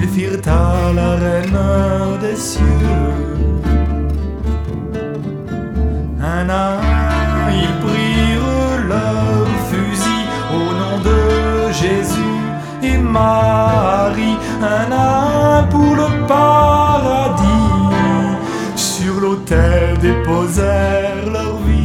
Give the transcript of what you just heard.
ils firent à la reine des cieux un à un, ils prirent leur fusil au nom de Jésus et Marie, un à un pour le paradis. Sur l'autel déposèrent leur vie.